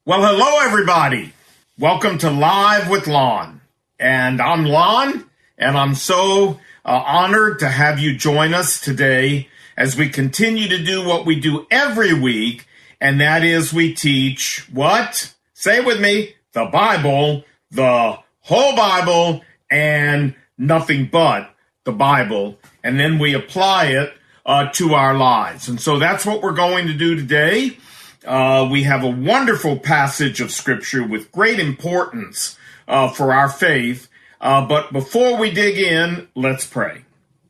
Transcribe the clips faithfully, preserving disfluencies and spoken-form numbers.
Well, hello, everybody. Welcome to Live with Lon. And I'm Lon, and I'm so uh, honored to have you join us today as we continue to do what we do every week, and that is we teach what? Say it with me, the Bible, the whole Bible, and nothing but the Bible. And then we apply it uh, to our lives. And so that's what we're going to do today. Uh, we have a wonderful passage of Scripture with great importance uh, for our faith. Uh, but before we dig in, let's pray.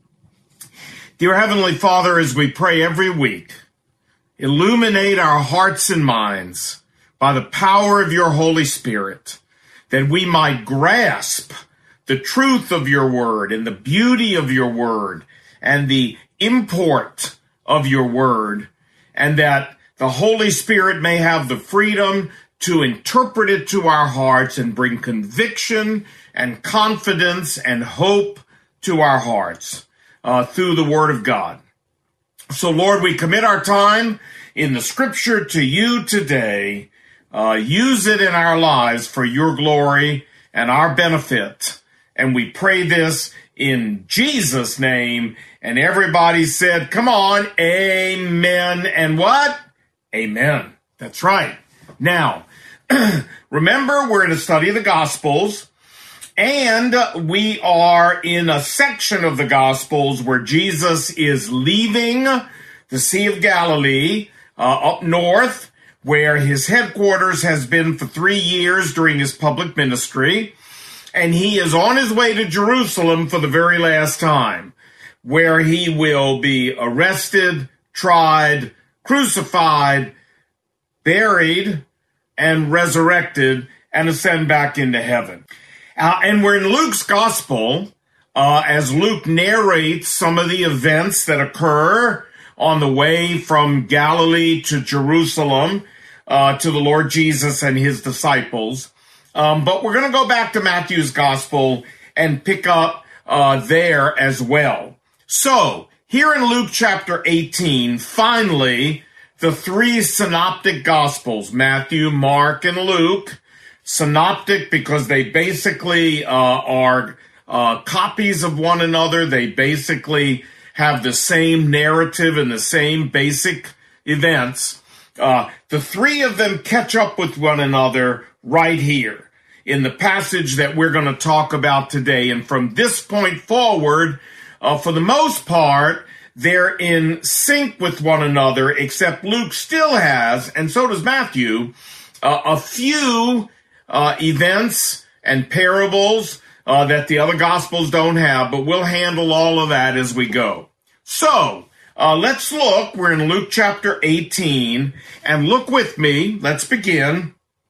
Dear Heavenly Father, as we pray every week, illuminate our hearts and minds by the power of your Holy Spirit, that we might grasp the truth of your word and the beauty of your word and the import of your word, and that the Holy Spirit may have the freedom to interpret it to our hearts and bring conviction and confidence and hope to our hearts uh, through the Word of God. So, Lord, we commit our time in the Scripture to you today. Uh, use it in our lives for your glory and our benefit. And we pray this in Jesus' name. And everybody said, come on, amen. And what? Amen. That's right. Now, remember, we're in a study of the Gospels, and we are in a section of the Gospels where Jesus is leaving the Sea of Galilee uh, up north, where his headquarters has been for three years during his public ministry, and he is on his way to Jerusalem for the very last time, where he will be arrested, tried, crucified, buried, and resurrected, and ascend back into heaven. Uh, and we're in Luke's gospel, uh, as Luke narrates some of the events that occur on the way from Galilee to Jerusalem, uh, to the Lord Jesus and his disciples. Um, but we're going to go back to Matthew's gospel and pick up uh, there as well. So, here in Luke chapter eighteen, finally, the three synoptic gospels, Matthew, Mark, and Luke. Synoptic because they basically uh, are uh, copies of one another. They basically have the same narrative and the same basic events. Uh, the three of them catch up with one another right here in the passage that we're going to talk about today. And from this point forward, uh, for the most part, they're in sync with one another, except Luke still has, and so does Matthew, uh, a few uh, events and parables uh, that the other Gospels don't have, but we'll handle all of that as we go. So, uh, let's look. We're in Luke chapter eighteen, and look with me. Let's begin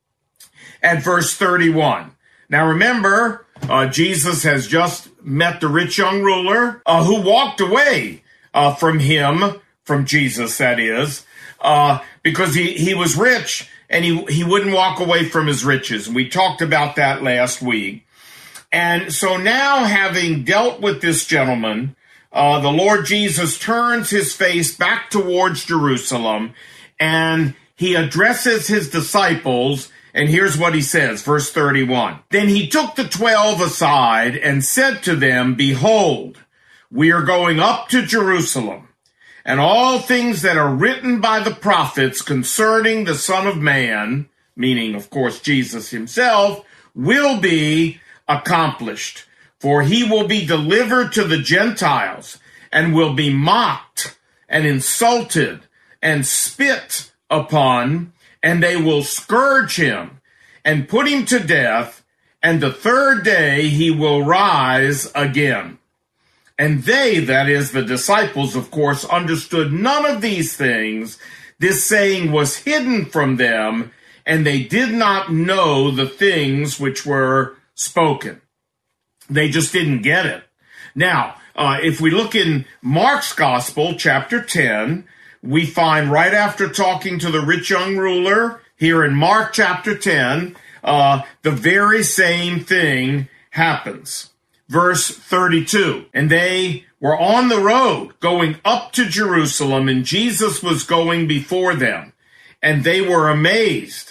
at verse thirty-one. Now remember, uh, Jesus has just met the rich young ruler uh, who walked away Uh, from him, from Jesus, that is, uh, because he, he was rich and he, he wouldn't walk away from his riches. And we talked about that last week. And so now, having dealt with this gentleman, uh, the Lord Jesus turns his face back towards Jerusalem and he addresses his disciples. And here's what he says, verse thirty-one. Then he took the twelve aside and said to them, behold, we are going up to Jerusalem, and all things that are written by the prophets concerning the Son of Man, meaning, of course, Jesus himself, will be accomplished. For he will be delivered to the Gentiles, and will be mocked, and insulted, and spit upon, and they will scourge him, and put him to death, and the third day he will rise again. And they, that is, the disciples, of course, understood none of these things. This saying was hidden from them, and they did not know the things which were spoken. They just didn't get it. Now, uh, if we look in Mark's Gospel, chapter ten, we find right after talking to the rich young ruler, here in Mark chapter ten, uh, the very same thing happens. Verse thirty-two, and they were on the road going up to Jerusalem, and Jesus was going before them. And they were amazed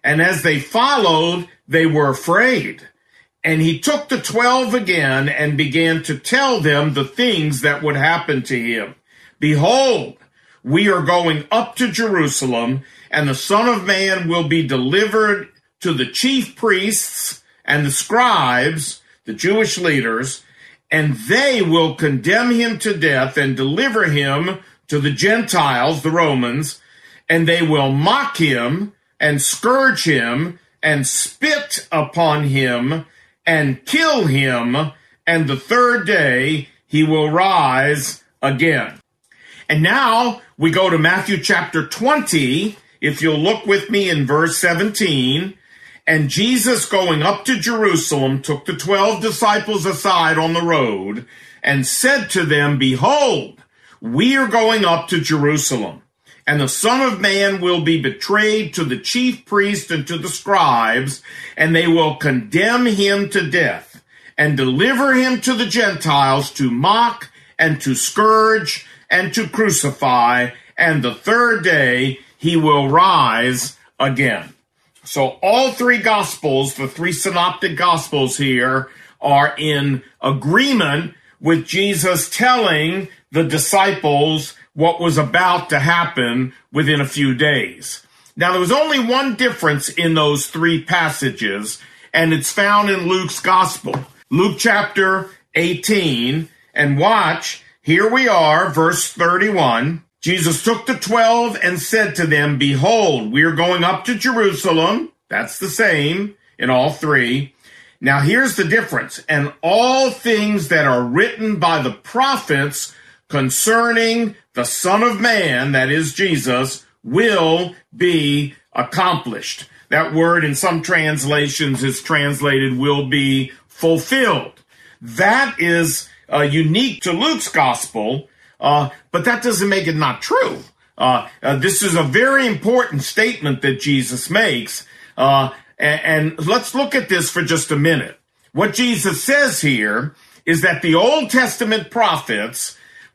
And as they followed, they were afraid. And he took the twelve again and began to tell them the things that would happen to him. Behold, we are going up to Jerusalem, and the Son of Man will be delivered to the chief priests and the scribes, the Jewish leaders, and they will condemn him to death and deliver him to the Gentiles, the Romans, and they will mock him and scourge him and spit upon him and kill him, and the third day he will rise again. And now we go to Matthew chapter twenty, if you'll look with me in verse seventeen. And Jesus, going up to Jerusalem, took the twelve disciples aside on the road and said to them, Behold, we are going up to Jerusalem, and the Son of Man will be betrayed to the chief priests and to the scribes, and they will condemn him to death and deliver him to the Gentiles to mock and to scourge and to crucify, and the third day he will rise again. So all three Gospels, the three synoptic Gospels here, are in agreement with Jesus telling the disciples what was about to happen within a few days. Now, there was only one difference in those three passages, and it's found in Luke's Gospel. Luke chapter eighteen, and watch, here we are, verse thirty-one. Jesus took the twelve and said to them, Behold, we are going up to Jerusalem. That's the same in all three. Now here's the difference. And all things that are written by the prophets concerning the Son of Man, that is Jesus, will be accomplished. That word in some translations is translated will be fulfilled. That is uh, unique to Luke's gospel. Uh, but that doesn't make it not true. Uh, uh, this is a very important statement that Jesus makes. Uh, and, and let's look at this for just a minute. What Jesus says here is that the Old Testament prophets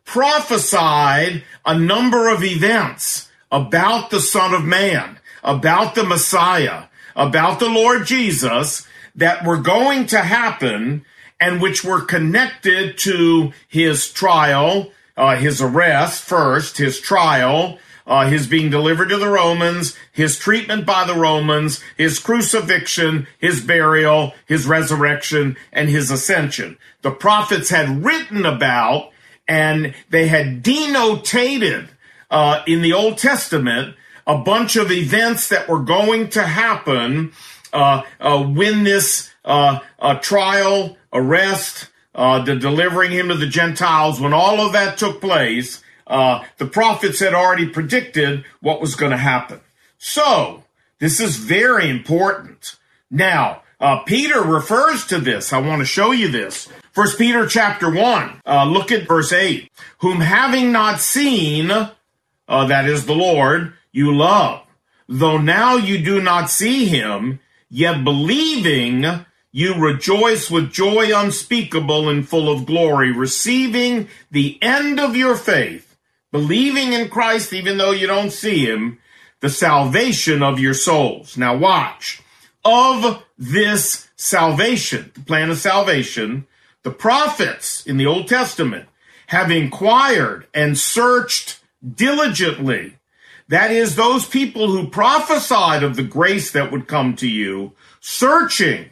prophesied a number of events about the Son of Man, about the Messiah, about the Lord Jesus that were going to happen and which were connected to his trial, Uh, his arrest first, his trial, uh, his being delivered to the Romans, his treatment by the Romans, his crucifixion, his burial, his resurrection, and his ascension. The prophets had written about and they had denotated uh, in the Old Testament a bunch of events that were going to happen uh, uh, when this uh, uh, trial, arrest, Uh, the delivering him to the Gentiles, when all of that took place, uh, the prophets had already predicted what was going to happen. So, this is very important. Now, uh, Peter refers to this. I want to show you this. First Peter chapter one, uh, look at verse eight. Whom having not seen, uh, that is the Lord, you love. Though now you do not see him, yet believing, you rejoice with joy unspeakable and full of glory, receiving the end of your faith, believing in Christ even though you don't see him, the salvation of your souls. Now watch. Of this salvation, the plan of salvation, the prophets in the Old Testament have inquired and searched diligently. That is, those people who prophesied of the grace that would come to you, searching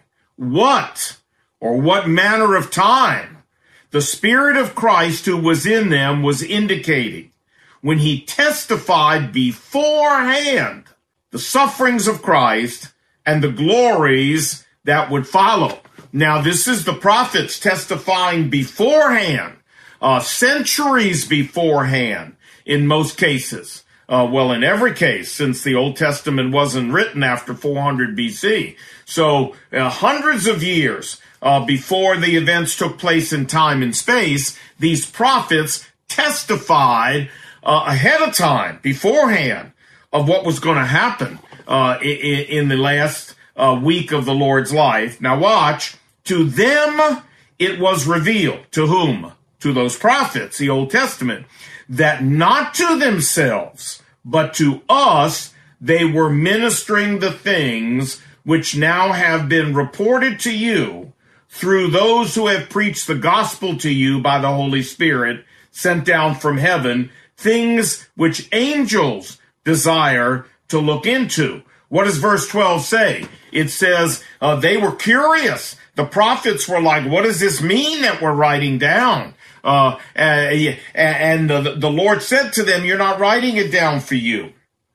what or what manner of time the Spirit of Christ who was in them was indicating when he testified beforehand the sufferings of Christ and the glories that would follow. Now, this is the prophets testifying beforehand, uh, centuries beforehand in most cases. Uh, well, in every case, since the Old Testament wasn't written after four hundred B C. So uh, hundreds of years uh, before the events took place in time and space, these prophets testified uh, ahead of time, beforehand, of what was going to happen uh, in, in the last uh, week of the Lord's life. Now watch. To them it was revealed. To whom? To those prophets, the Old Testament, that not to themselves, but to us, they were ministering the things which now have been reported to you through those who have preached the gospel to you by the Holy Spirit sent down from heaven, things which angels desire to look into. What does verse twelve say? It says uh, they were curious. The prophets were like, what does this mean that we're writing down? Uh, and and the, the Lord said to them, you're not writing it down for you.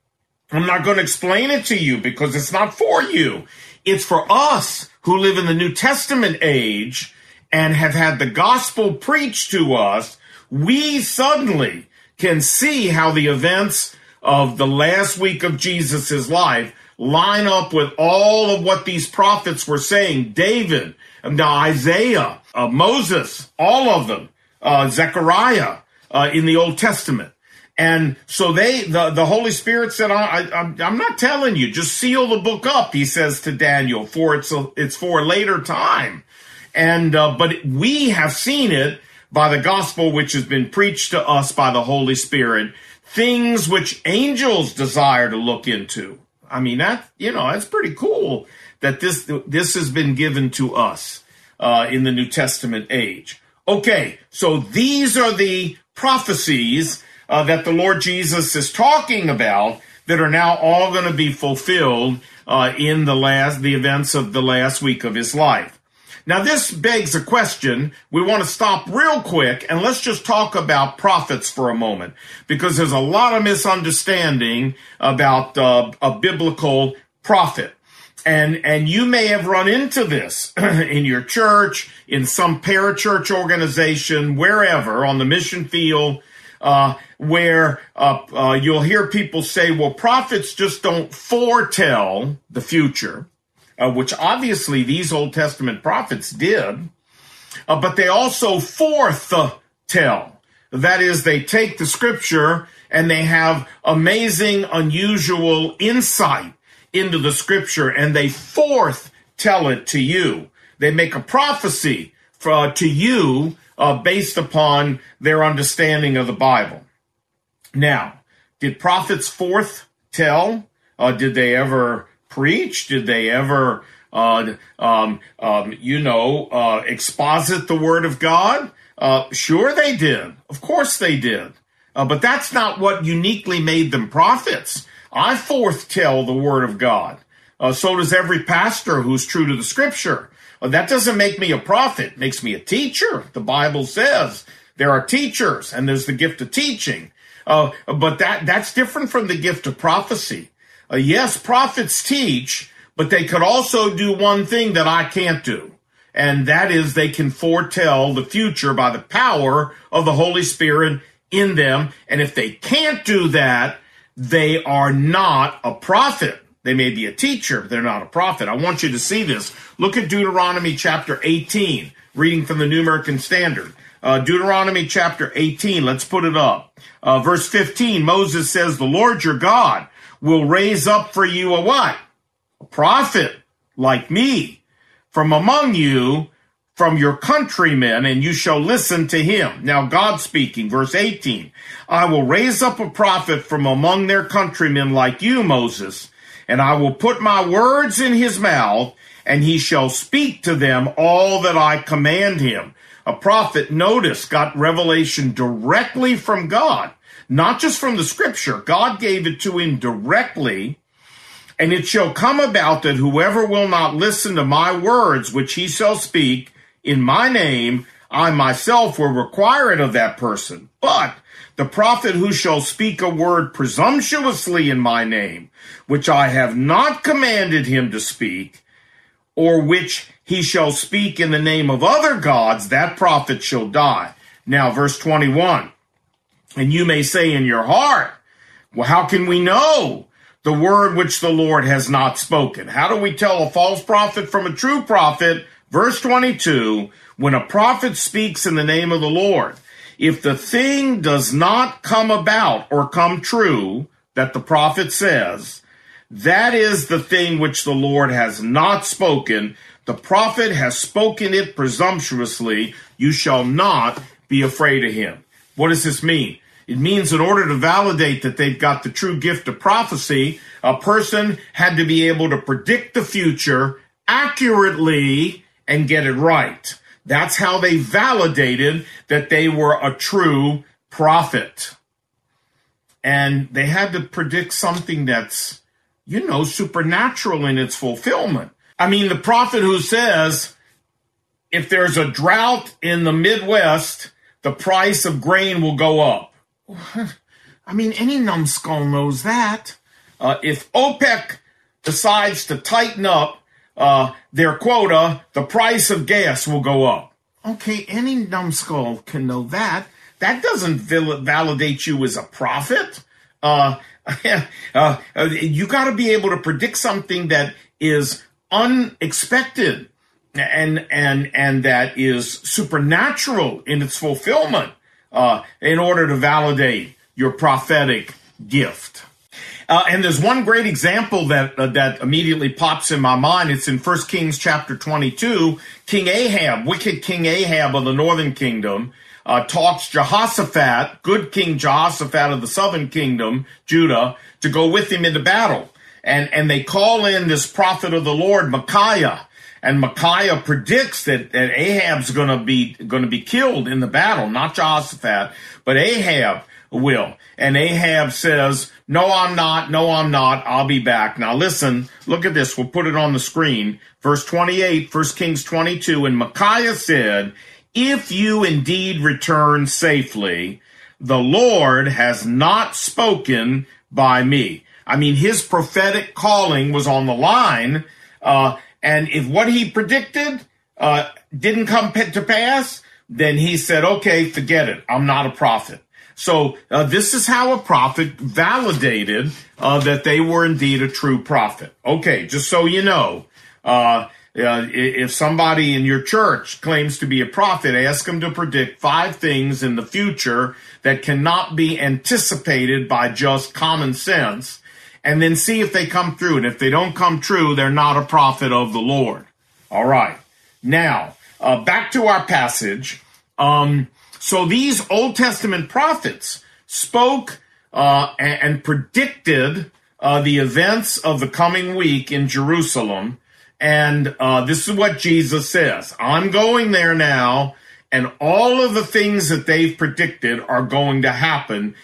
I'm not going to explain it to you because it's not for you. It's for us who live in the New Testament age and have had the gospel preached to us. We suddenly can see how the events of the last week of Jesus' life line up with all of what these prophets were saying. David, now Isaiah, uh, Moses, all of them, uh, Zechariah uh, in the Old Testament. And so they, the, the Holy Spirit said, I, I, I'm not telling you, just seal the book up, he says to Daniel, for it's, a, it's for a later time. And, uh, but we have seen it by the gospel which has been preached to us by the Holy Spirit, things which angels desire to look into. I mean, that, you know, that's pretty cool that this, this has been given to us, uh, in the New Testament age. Okay. So these are the prophecies, uh, that the Lord Jesus is talking about that are now all going to be fulfilled, uh, in the last, the events of the last week of his life. Now, this begs a question. We want to stop real quick and let's just talk about prophets for a moment, because there's a lot of misunderstanding about uh, a biblical prophet. And, and you may have run into this in your church, in some parachurch organization, wherever, on the mission field, uh, where uh, uh, you'll hear people say, well, prophets just don't foretell the future. Uh, which obviously these Old Testament prophets did, uh, but they also foretell. That is, they take the scripture and they have amazing, unusual insight into the scripture, and they foretell it to you. They make a prophecy for, uh, to you uh, based upon their understanding of the Bible. Now, did prophets foretell? Uh, did they ever preach? Did they ever, uh, um, um, you know, uh, exposit the word of God? Uh, sure they did. Of course they did. Uh, but that's not what uniquely made them prophets. I foretell the word of God. Uh, so does every pastor who's true to the scripture. Uh, that doesn't make me a prophet. It makes me a teacher. The Bible says there are teachers and there's the gift of teaching. Uh, but that, that's different from the gift of prophecy. Uh, yes, prophets teach, but they could also do one thing that I can't do, and that is they can foretell the future by the power of the Holy Spirit in them. And if they can't do that, they are not a prophet. They may be a teacher, but they're not a prophet. I want you to see this. Look at Deuteronomy chapter eighteen, reading from the New American Standard. Uh, Deuteronomy chapter eighteen, let's put it up. Uh, verse fifteen, Moses says, the Lord your God will raise up for you a what? A prophet like me from among you, from your countrymen, and you shall listen to him. Now God speaking, verse eighteen, I will raise up a prophet from among their countrymen like you, Moses, and I will put my words in his mouth, and he shall speak to them all that I command him. A prophet, notice, got revelation directly from God. Not just from the scripture. God gave it to him directly. And it shall come about that whoever will not listen to my words, which he shall speak in my name, I myself will require it of that person. But the prophet who shall speak a word presumptuously in my name, which I have not commanded him to speak, or which he shall speak in the name of other gods, that prophet shall die. Now, verse twenty-one. And you may say in your heart, well, how can we know the word which the Lord has not spoken? How do we tell a false prophet from a true prophet? Verse twenty-two, when a prophet speaks in the name of the Lord, if the thing does not come about or come true that the prophet says, that is the thing which the Lord has not spoken. The prophet has spoken it presumptuously. You shall not be afraid of him. What does this mean? It means in order to validate that they've got the true gift of prophecy, a person had to be able to predict the future accurately and get it right. That's how they validated that they were a true prophet. And they had to predict something that's, you know, supernatural in its fulfillment. I mean, the prophet who says, if there's a drought in the Midwest, the price of grain will go up. I mean, any numbskull knows that. Uh, if OPEC decides to tighten up uh, their quota, the price of gas will go up. Okay, any numbskull can know that. That doesn't val- validate you as a prophet. Uh, uh, you got to be able to predict something that is unexpected and and and that is supernatural in its fulfillment uh, in order to validate your prophetic gift. Uh, and there's one great example that uh, that immediately pops in my mind. It's in First Kings chapter twenty-two. King Ahab, wicked King Ahab of the northern kingdom, uh, talks Jehoshaphat, good King Jehoshaphat of the southern kingdom, Judah, to go with him into battle. And and they call in this prophet of the Lord, Micaiah. And Micaiah predicts that, that Ahab's going to be going to be killed in the battle, not Jehoshaphat, but Ahab will. And Ahab says, no, I'm not. No, I'm not. I'll be back. Now, listen, look at this. We'll put it on the screen. Verse twenty-eight, First Kings twenty-two. And Micaiah said, if you indeed return safely, the Lord has not spoken by me. I mean, his prophetic calling was on the line. Uh, and if what he predicted uh, didn't come to pass, then he said, okay, forget it. I'm not a prophet. So uh, this is how a prophet validated uh, that they were indeed a true prophet. Okay, just so you know, uh, uh, if somebody in your church claims to be a prophet, ask them to predict five things in the future that cannot be anticipated by just common sense, and then see if they come through. And if they don't come true, they're not a prophet of the Lord. All right. Now, uh, back to our passage. Um, so these Old Testament prophets spoke uh, and, and predicted uh, the events of the coming week in Jerusalem. And uh, this is what Jesus says. I'm going there now, and all of the things that they've predicted are going to happen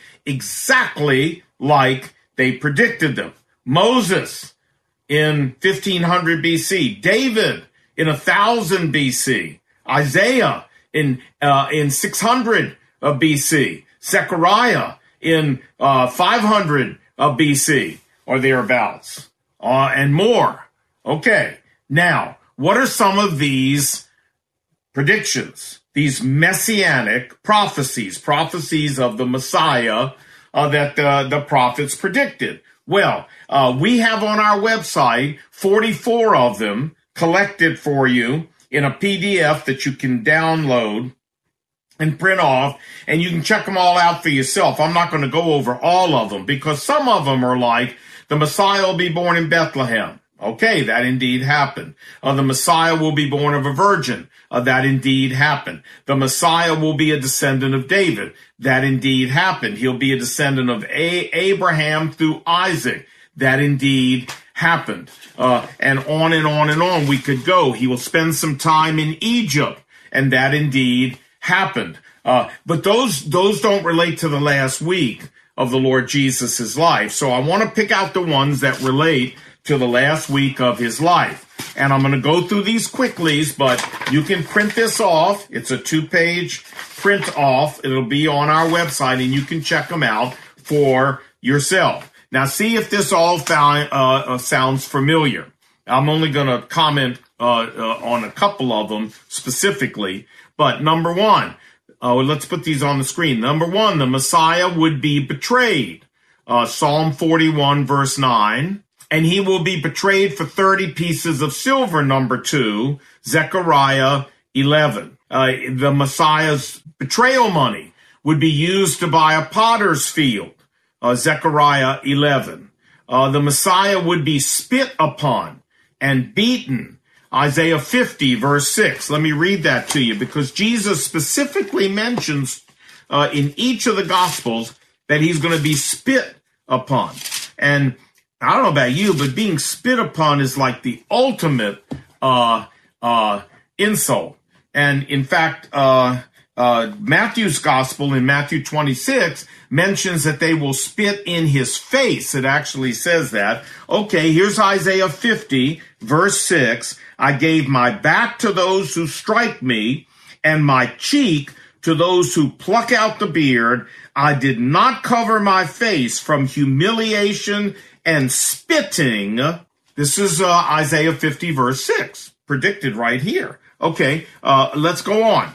exactly like they predicted them. Moses in fifteen hundred B C, David in one thousand B C, Isaiah in uh, in six hundred B C, Zechariah in uh, five hundred B C or thereabouts, uh, and more. Okay, now, what are some of these predictions, these messianic prophecies, prophecies of the Messiah Uh, that the, the prophets predicted? Well, uh, we have on our website forty-four of them collected for you in a P D F that you can download and print off, and you can check them all out for yourself. I'm not going to go over all of them because some of them are like, the Messiah will be born in Bethlehem. Okay, that indeed happened. Uh, the Messiah will be born of a virgin. Uh, that indeed happened. The Messiah will be a descendant of David. That indeed happened. He'll be a descendant of a- Abraham through Isaac. That indeed happened. Uh, and on and on and on we could go. He will spend some time in Egypt. And that indeed happened. Uh, but those, those don't relate to the last week of the Lord Jesus' life. So I want to pick out the ones that relate to the last week of his life. And I'm going to go through these quickly, but you can print this off. It's a two-page print off. It'll be on our website, and you can check them out for yourself. Now, see if this all found, uh, uh, sounds familiar. I'm only going to comment uh, uh, on a couple of them specifically. But number one, uh, let's put these on the screen. Number one, the Messiah would be betrayed. Uh, Psalm forty-one, verse nine. And he will be betrayed for thirty pieces of silver, number two, Zechariah eleven. Uh, the Messiah's betrayal money would be used to buy a potter's field, uh, Zechariah eleven. Uh, the Messiah would be spit upon and beaten, Isaiah fifty, verse six. Let me read that to you because Jesus specifically mentions uh, in each of the Gospels that he's going to be spit upon. And I don't know about you, but being spit upon is like the ultimate uh, uh, insult. And in fact, uh, uh, Matthew's Gospel in Matthew twenty-six mentions that they will spit in his face. It actually says that. Okay, here's Isaiah fifty, verse six. I gave my back to those who strike me, and my cheek to those who pluck out the beard. I did not cover my face from humiliation and spitting. This is uh, Isaiah fifty, verse six, predicted right here. Okay, uh, let's go on.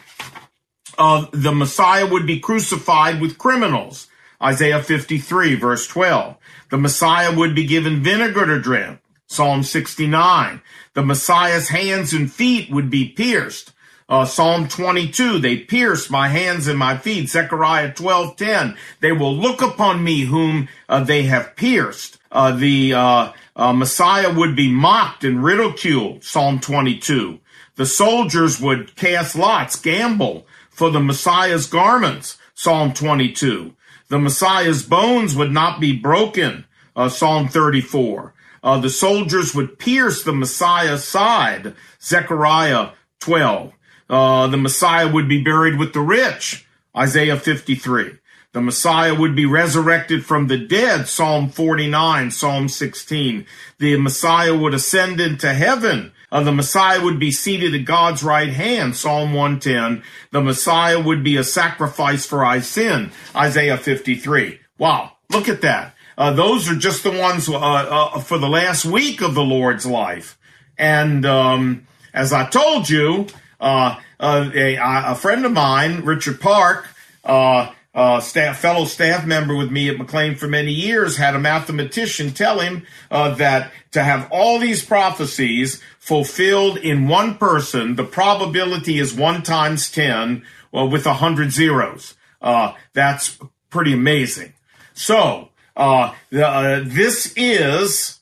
Uh, the Messiah would be crucified with criminals. Isaiah fifty-three, verse twelve. The Messiah would be given vinegar to drink. Psalm sixty-nine. The Messiah's hands and feet would be pierced. Uh, Psalm twenty-two, they pierced my hands and my feet. Zechariah twelve ten, they will look upon me whom uh, they have pierced. Uh, the uh, uh, Messiah would be mocked and ridiculed. Psalm twenty-two. The soldiers would cast lots, gamble for the Messiah's garments. Psalm twenty-two. The Messiah's bones would not be broken. Uh, Psalm thirty-four. Uh, the soldiers would pierce the Messiah's side. Zechariah twelve. Uh, the Messiah would be buried with the rich. Isaiah fifty-three. The Messiah would be resurrected from the dead. Psalm forty-nine, Psalm sixteen. The Messiah would ascend into heaven. Uh, the Messiah would be seated at God's right hand. Psalm one ten. The Messiah would be a sacrifice for our sin. Isaiah fifty-three. Wow, look at that. Uh, those are just the ones uh, uh, for the last week of the Lord's life. And um, as I told you, uh, uh, a, a friend of mine, Richard Park, uh, uh, staff, fellow staff member with me at McLean for many years, had a mathematician tell him uh, that to have all these prophecies fulfilled in one person, the probability is one times ten, well, with a hundred zeros. Uh, that's pretty amazing. So, uh, the, uh, this is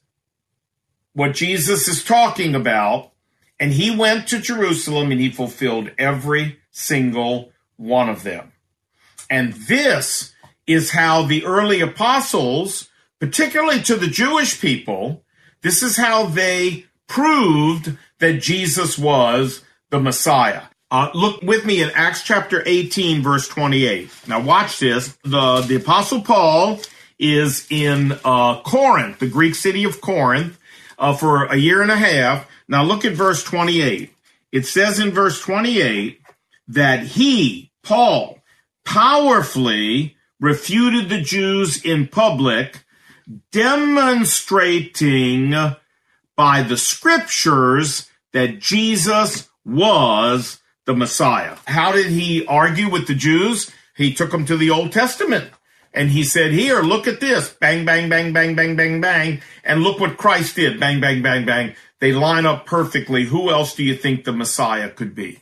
what Jesus is talking about. And he went to Jerusalem and he fulfilled every single one of them. And this is how the early apostles, particularly to the Jewish people, this is how they proved that Jesus was the Messiah. Uh, look with me at Acts chapter eighteen, verse twenty-eight. Now watch this. The, the apostle Paul is in uh, Corinth, the Greek city of Corinth, uh, for a year and a half. Now look at verse twenty-eight. It says in verse twenty-eight that he, Paul, powerfully refuted the Jews in public, demonstrating by the scriptures that Jesus was the Messiah. How did he argue with the Jews? He took them to the Old Testament. And he said, here, look at this. Bang, bang, bang, bang, bang, bang, bang. And look what Christ did. Bang, bang, bang, bang. They line up perfectly. Who else do you think the Messiah could be?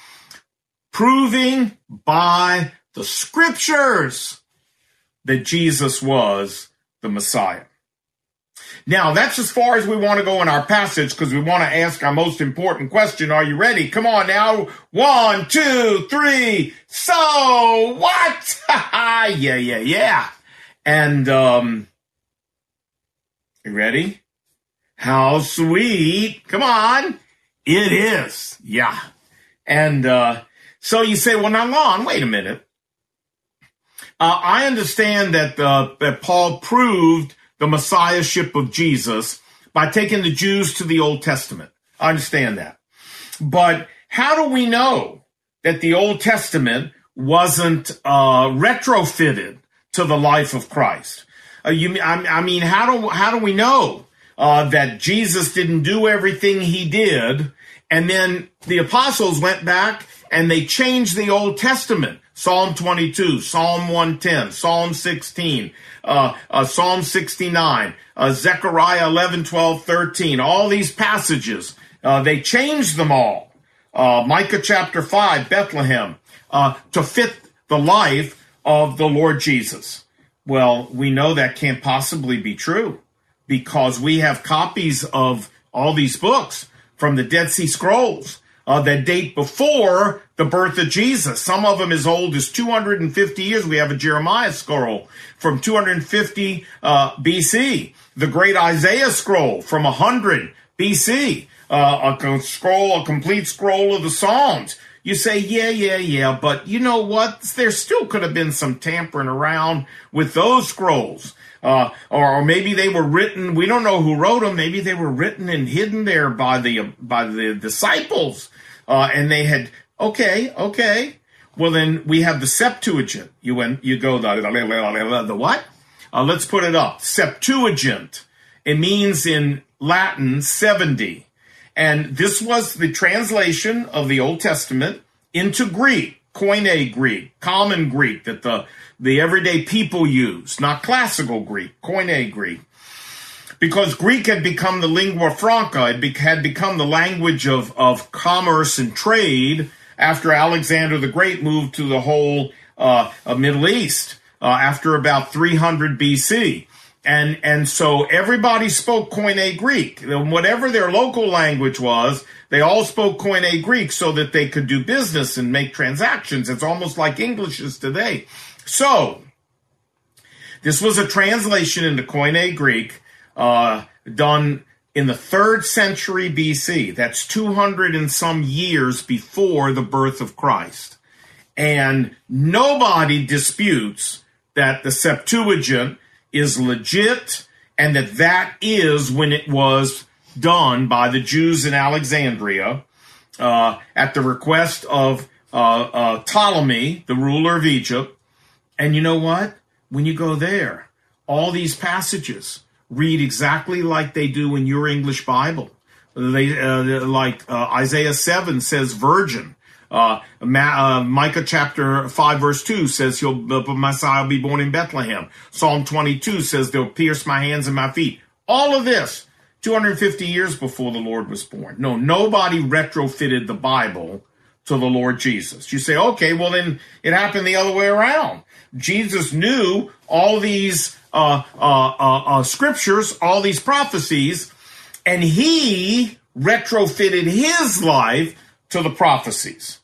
Proving by the scriptures that Jesus was the Messiah. Now, that's as far as we want to go in our passage because we want to ask our most important question. Are you ready? Come on now. One, two, three. So what? yeah, yeah, yeah. And, um, you ready? How sweet. Come on. It is. Yeah. And, uh, so you say, well, now, Lon, wait a minute. Uh, I understand that, uh, that Paul proved the messiahship of Jesus by taking the Jews to the Old Testament. I understand that. But how do we know that the Old Testament wasn't uh, retrofitted to the life of Christ? Uh, you, I, I mean, how do how do we know uh, that Jesus didn't do everything he did, and then the apostles went back and they changed the Old Testament? Psalm twenty-two, Psalm one ten, Psalm sixteen, uh, uh, Psalm sixty-nine, uh, Zechariah eleven, twelve, thirteen, all these passages, uh, they changed them all. Uh, Micah chapter five, Bethlehem, uh, to fit the life of the Lord Jesus. Well, we know that can't possibly be true because we have copies of all these books from the Dead Sea Scrolls. uh, that date before the birth of Jesus. Some of them as old as two hundred fifty years. We have a Jeremiah scroll from two hundred fifty uh, B C. The great Isaiah scroll from one hundred B C. Uh, a scroll, a complete scroll of the Psalms. You say, yeah, yeah, yeah, but you know what? There still could have been some tampering around with those scrolls. Uh, or, or maybe they were written, we don't know who wrote them, maybe they were written and hidden there by the, by the disciples. Uh, and they had, okay, okay. Well, then we have the Septuagint. You went, you go, the, the what? Uh, let's put it up. Septuagint. It means in Latin, seventy. And this was the translation of the Old Testament into Greek, Koine Greek, common Greek that the, the everyday people use, not classical Greek, Koine Greek. Because Greek had become the lingua franca, it be, had become the language of, of commerce and trade after Alexander the Great moved to the whole uh, Middle East uh, after about three hundred B C. And and so everybody spoke Koine Greek. Whatever their local language was, they all spoke Koine Greek so that they could do business and make transactions. It's almost like English is today. So this was a translation into Koine Greek uh, done in the third century B C. That's two hundred and some years before the birth of Christ. And nobody disputes that the Septuagint is legit, and that that is when it was done by the Jews in Alexandria uh, at the request of uh, uh, Ptolemy, the ruler of Egypt. And you know what? When you go there, all these passages read exactly like they do in your English Bible. They uh, like uh, Isaiah seven says virgin. Uh, Ma- uh, Micah chapter five verse two says he'll, the Messiah will be born in Bethlehem. Psalm twenty-two says they'll pierce my hands and my feet. All of this, two hundred fifty years before the Lord was born. No, nobody retrofitted the Bible to the Lord Jesus. You say, okay, well then it happened the other way around. Jesus knew all these uh, uh, uh, uh, scriptures, all these prophecies, and he retrofitted his life to the prophecies.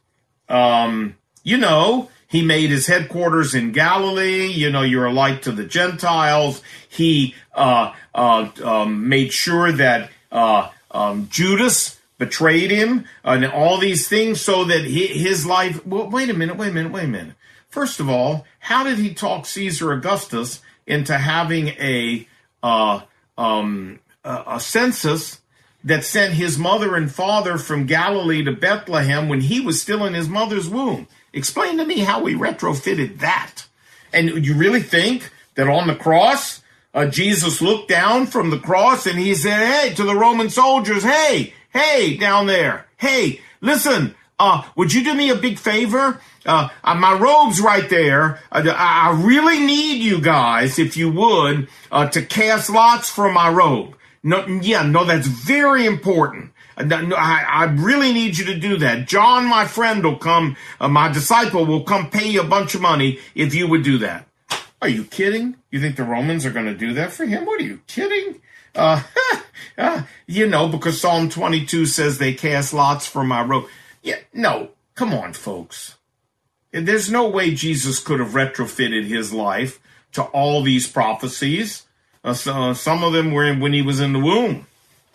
Um, you know, he made his headquarters in Galilee. You know, you're a light to the Gentiles. He uh, uh, um, made sure that uh, um, Judas betrayed him and all these things so that he, his life... Well, wait a minute, wait a minute, wait a minute. First of all, how did he talk Caesar Augustus into having a uh, um, a, a census that sent his mother and father from Galilee to Bethlehem when he was still in his mother's womb? Explain to me how we retrofitted that. And you really think that on the cross, uh, Jesus looked down from the cross and he said, hey, to the Roman soldiers, hey, hey, down there, hey, listen, uh, would you do me a big favor? Uh, uh, my robe's right there. Uh, I, I really need you guys, if you would, uh, to cast lots for my robe. No, yeah, no, that's very important. I, I really need you to do that. John, my friend, will come, uh, my disciple will come pay you a bunch of money if you would do that. Are you kidding? You think the Romans are going to do that for him? What are you kidding? Uh, uh, you know, because Psalm twenty-two says they cast lots for my robe. Yeah, no, come on, folks. There's no way Jesus could have retrofitted his life to all these prophecies. Uh, so, uh, some of them were when he was in the womb.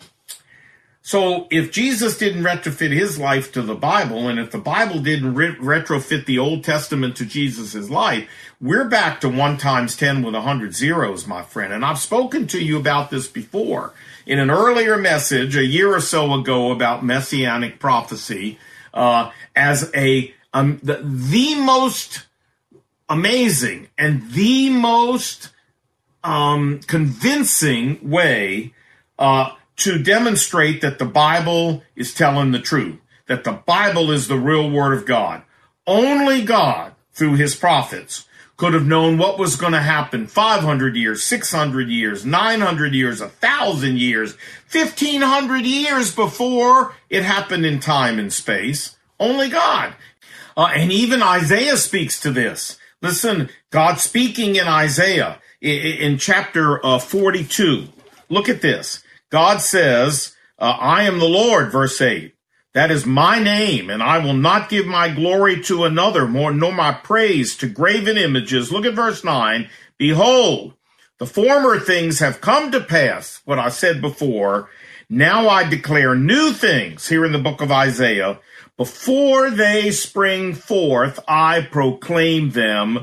So if Jesus didn't retrofit his life to the Bible, and if the Bible didn't re- retrofit the Old Testament to Jesus' life, we're back to one times ten with a hundred zeros, my friend. And I've spoken to you about this before in an earlier message a year or so ago about messianic prophecy uh, as a um, the, the most amazing and the most um, convincing way uh, to demonstrate that the Bible is telling the truth, that the Bible is the real word of God. Only God, through his prophets, could have known what was going to happen five hundred years, six hundred years, nine hundred years, one thousand years, fifteen hundred years before it happened in time and space. Only God. Uh, and even Isaiah speaks to this. Listen, God speaking in Isaiah in, in chapter uh, forty-two. Look at this. God says, uh, I am the Lord, verse eight, That is my name, and I will not give my glory to another, more nor my praise to graven images. Look at verse nine. Behold, the former things have come to pass, what I said before. Now I declare new things, here in the book of Isaiah. Before they spring forth, I proclaim them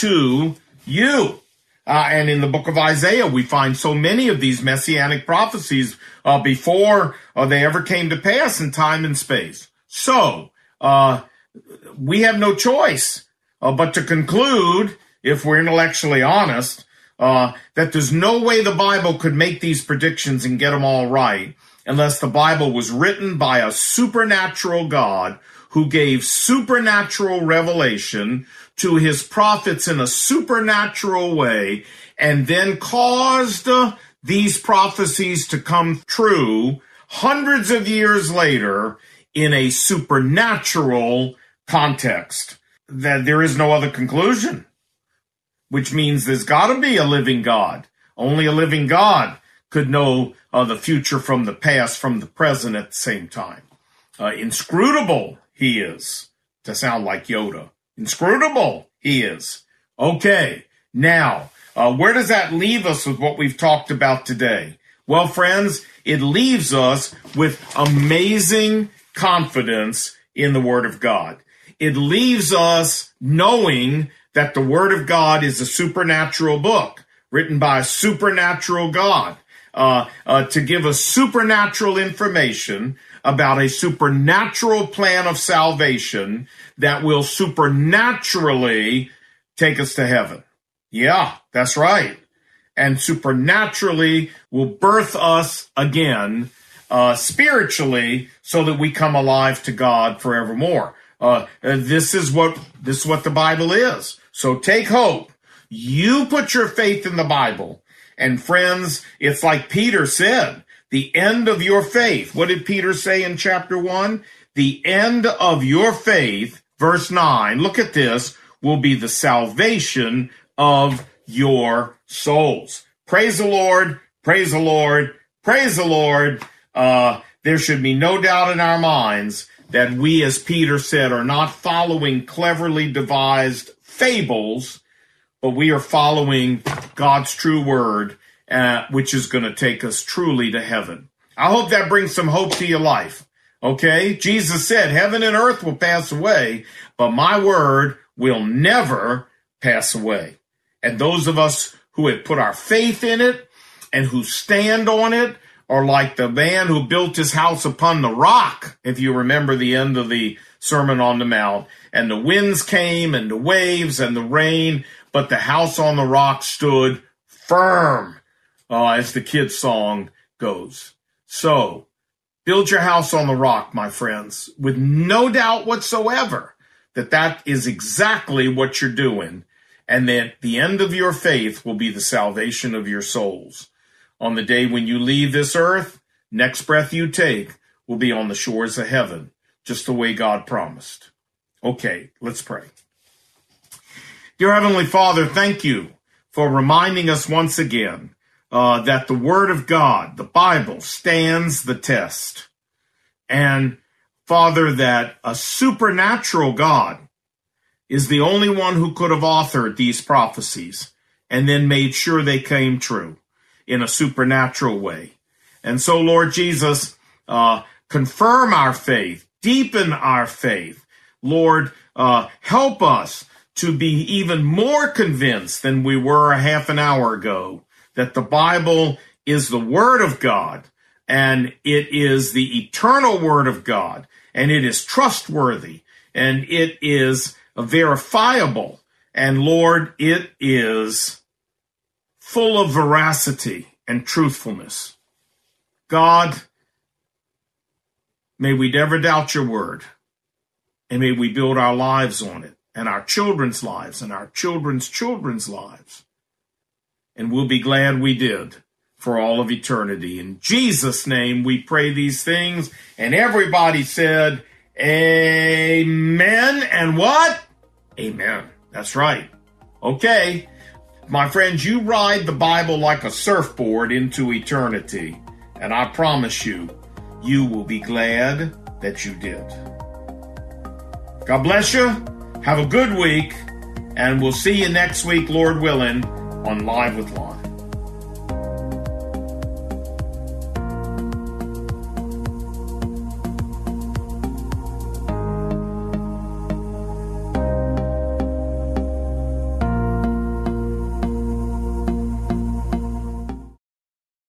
to you. Uh, and in the book of Isaiah, we find so many of these messianic prophecies uh, before uh, they ever came to pass in time and space. So, uh, we have no choice uh, but to conclude, if we're intellectually honest, uh, that there's no way the Bible could make these predictions and get them all right unless the Bible was written by a supernatural God who gave supernatural revelation to his prophets in a supernatural way, and then caused uh, these prophecies to come true hundreds of years later in a supernatural context. That there is no other conclusion, which means there's got to be a living God. Only a living God could know uh, the future from the past, from the present at the same time. Uh, inscrutable he is, to sound like Yoda. Inscrutable he is. Okay, now, uh, where does that leave us with what we've talked about today? Well, friends, it leaves us with amazing confidence in the Word of God. It leaves us knowing that the Word of God is a supernatural book written by a supernatural God uh, uh, to give us supernatural information about a supernatural plan of salvation that will supernaturally take us to heaven. Yeah, that's right. And supernaturally will birth us again uh, spiritually so that we come alive to God forevermore. Uh, this is what this is what the Bible is. So take hope. You put your faith in the Bible. And friends, it's like Peter said, the end of your faith. What did Peter say in chapter one? The end of your faith, verse nine, look at this, will be the salvation of your souls. Praise the Lord, praise the Lord, praise the Lord. Uh, there should be no doubt in our minds that we, as Peter said, are not following cleverly devised fables, but we are following God's true word, uh, which is going to take us truly to heaven. I hope that brings some hope to your life. Okay? Jesus said, heaven and earth will pass away, but my word will never pass away. And those of us who have put our faith in it and who stand on it are like the man who built his house upon the rock, if you remember the end of the Sermon on the Mount. And the winds came and the waves and the rain, but the house on the rock stood firm, uh, as the kids' song goes. So, build your house on the rock, my friends, with no doubt whatsoever that that is exactly what you're doing, and that the end of your faith will be the salvation of your souls. On the day when you leave this earth, next breath you take will be on the shores of heaven, just the way God promised. Okay, let's pray. Dear Heavenly Father, thank you for reminding us once again uh, that the Word of God, the Bible, stands the test. And Father, that a supernatural God is the only one who could have authored these prophecies and then made sure they came true in a supernatural way. And so, Lord Jesus, uh, confirm our faith, deepen our faith. Lord, uh, help us to be even more convinced than we were a half an hour ago that the Bible is the Word of God, and it is the eternal Word of God, and it is trustworthy, and it is verifiable, and Lord, it is full of veracity and truthfulness. God, may we never doubt your word, and may we build our lives on it, and our children's lives, and our children's children's lives. And we'll be glad we did for all of eternity. In Jesus' name we pray these things, and everybody said, amen. And what? Amen. That's right. Okay. My friends, you ride the Bible like a surfboard into eternity, and I promise you, you will be glad that you did. God bless you. Have a good week, and we'll see you next week, Lord willing, on Live with Lon.